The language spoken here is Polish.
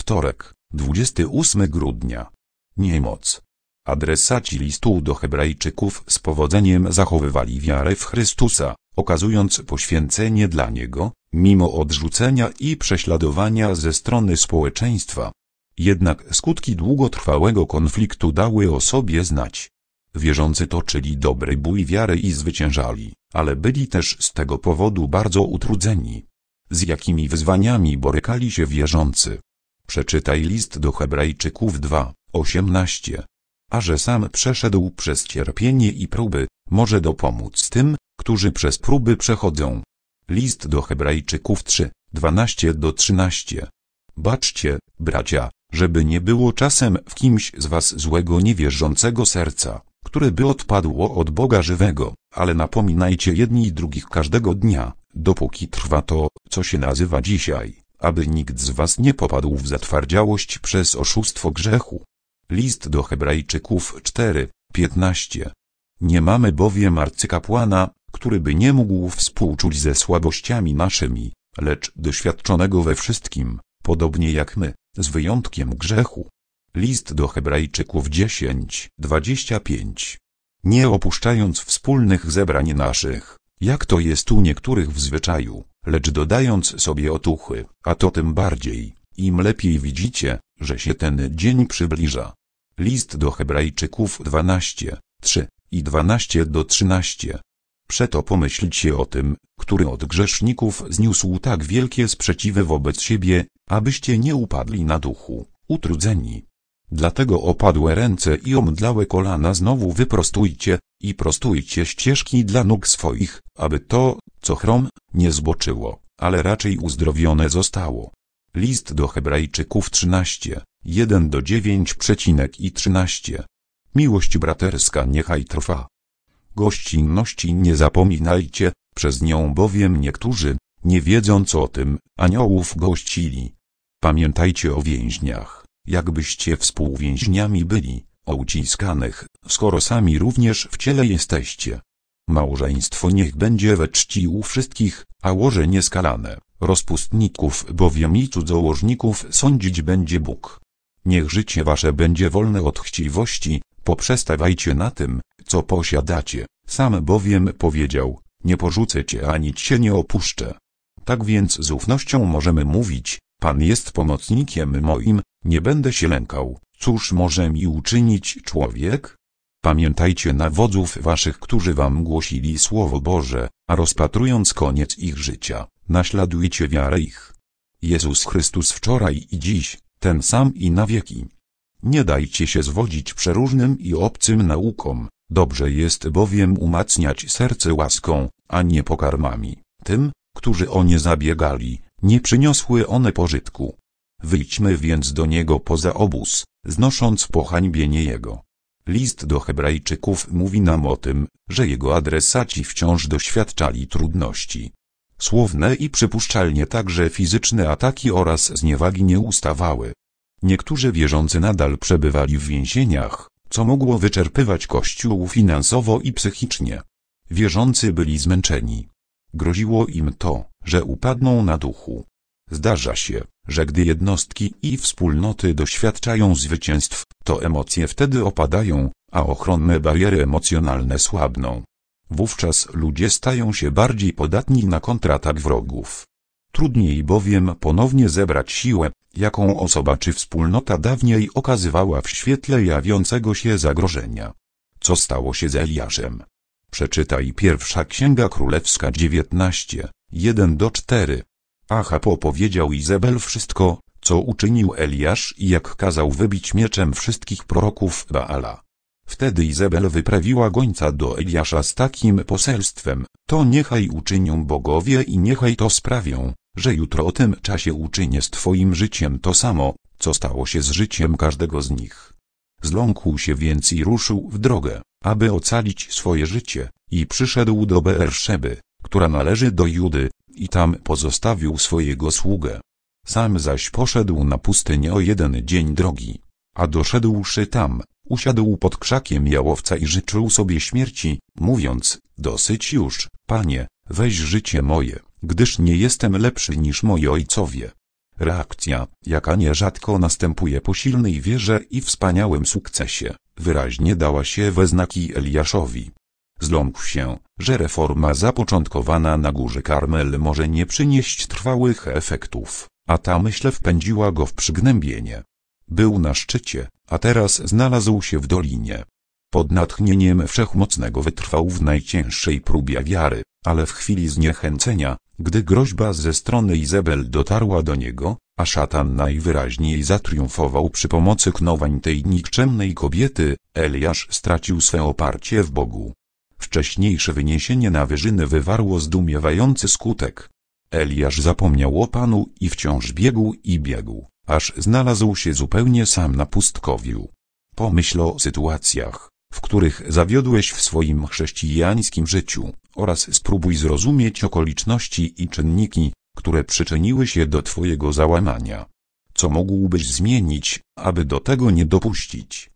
Wtorek, 28 grudnia. Niemoc. Adresaci listu do Hebrajczyków z powodzeniem zachowywali wiarę w Chrystusa, okazując poświęcenie dla Niego, mimo odrzucenia i prześladowania ze strony społeczeństwa. Jednak skutki długotrwałego konfliktu dały o sobie znać. Wierzący toczyli dobry bój wiary i zwyciężali, ale byli też z tego powodu bardzo utrudzeni. Z jakimi wyzwaniami borykali się wierzący? Przeczytaj list do Hebrajczyków 2:18. A że sam przeszedł przez cierpienie i próby, może dopomóc tym, którzy przez próby przechodzą. List do Hebrajczyków 3:12-13. Baczcie, bracia, żeby nie było czasem w kimś z was złego niewierzącego serca, które by odpadło od Boga żywego, ale napominajcie jedni drugich każdego dnia, dopóki trwa to, co się nazywa dzisiaj, aby nikt z was nie popadł w zatwardziałość przez oszustwo grzechu. List do Hebrajczyków 4:15. Nie mamy bowiem arcykapłana, który by nie mógł współczuć ze słabościami naszymi, lecz doświadczonego we wszystkim, podobnie jak my, z wyjątkiem grzechu. List do Hebrajczyków 10:25. Nie opuszczając wspólnych zebrań naszych, jak to jest u niektórych w zwyczaju, lecz dodając sobie otuchy, a to tym bardziej, im lepiej widzicie, że się ten dzień przybliża. List do Hebrajczyków 12:3 i 12-13. Przeto pomyślcie o tym, który od grzeszników zniósł tak wielkie sprzeciwy wobec siebie, abyście nie upadli na duchu, utrudzeni. Dlatego opadłe ręce i omdlałe kolana znowu wyprostujcie i prostujcie ścieżki dla nóg swoich, aby to, co chrom, nie zboczyło, ale raczej uzdrowione zostało. List do Hebrajczyków 13:1-9,13. Miłość braterska niechaj trwa. Gościnności nie zapominajcie, przez nią bowiem niektórzy, nie wiedząc o tym, aniołów gościli. Pamiętajcie o więźniach, jakbyście współwięźniami byli, o uciskanych, skoro sami również w ciele jesteście. Małżeństwo niech będzie we czci u wszystkich, a łoże nieskalane, rozpustników bowiem i cudzołożników sądzić będzie Bóg. Niech życie wasze będzie wolne od chciwości, poprzestawajcie na tym, co posiadacie, sam bowiem powiedział, nie porzucę cię ani cię nie opuszczę. Tak więc z ufnością możemy mówić, Pan jest pomocnikiem moim, nie będę się lękał, cóż może mi uczynić człowiek? Pamiętajcie na wodzów waszych, którzy wam głosili Słowo Boże, a rozpatrując koniec ich życia, naśladujcie wiarę ich. Jezus Chrystus wczoraj i dziś, ten sam i na wieki. Nie dajcie się zwodzić przeróżnym i obcym naukom, dobrze jest bowiem umacniać serce łaską, a nie pokarmami. Tym, którzy o nie zabiegali, nie przyniosły one pożytku. Wyjdźmy więc do niego poza obóz, znosząc pohańbienie jego. List do Hebrajczyków mówi nam o tym, że jego adresaci wciąż doświadczali trudności. Słowne i przypuszczalnie także fizyczne ataki oraz zniewagi nie ustawały. Niektórzy wierzący nadal przebywali w więzieniach, co mogło wyczerpywać Kościół finansowo i psychicznie. Wierzący byli zmęczeni. Groziło im to, że upadną na duchu. Zdarza się, że gdy jednostki i wspólnoty doświadczają zwycięstw, to emocje wtedy opadają, a ochronne bariery emocjonalne słabną. Wówczas ludzie stają się bardziej podatni na kontratak wrogów. Trudniej bowiem ponownie zebrać siłę, jaką osoba czy wspólnota dawniej okazywała w świetle jawiącego się zagrożenia. Co stało się z Eliaszem? Przeczytaj Pierwsza Księga Królewska 19:1-4. Achab opowiedział Izabel wszystko, co uczynił Eliasz i jak kazał wybić mieczem wszystkich proroków Baala. Wtedy Izabel wyprawiła gońca do Eliasza z takim poselstwem, to niechaj uczynią bogowie i niechaj to sprawią, że jutro o tym czasie uczynię z twoim życiem to samo, co stało się z życiem każdego z nich. Zląkł się więc i ruszył w drogę, aby ocalić swoje życie, i przyszedł do Beerszeby, która należy do Judy, i tam pozostawił swojego sługę. Sam zaś poszedł na pustynię o 1 dzień drogi, a doszedłszy tam, usiadł pod krzakiem jałowca i życzył sobie śmierci, mówiąc, dosyć już, Panie, weź życie moje, gdyż nie jestem lepszy niż moi ojcowie. Reakcja, jaka nierzadko następuje po silnej wierze i wspaniałym sukcesie, wyraźnie dała się we znaki Eliaszowi. Zląkł się, że reforma zapoczątkowana na górze Karmel może nie przynieść trwałych efektów, a ta myśl wpędziła go w przygnębienie. Był na szczycie, a teraz znalazł się w dolinie. Pod natchnieniem Wszechmocnego wytrwał w najcięższej próbie wiary, ale w chwili zniechęcenia, gdy groźba ze strony Izabel dotarła do niego, a szatan najwyraźniej zatriumfował przy pomocy knowań tej nikczemnej kobiety, Eliasz stracił swe oparcie w Bogu. Wcześniejsze wyniesienie na wyżyny wywarło zdumiewający skutek. Eliasz zapomniał o Panu i wciąż biegł, aż znalazł się zupełnie sam na pustkowiu. Pomyśl o sytuacjach, w których zawiodłeś w swoim chrześcijańskim życiu, oraz spróbuj zrozumieć okoliczności i czynniki, które przyczyniły się do twojego załamania. Co mógłbyś zmienić, aby do tego nie dopuścić?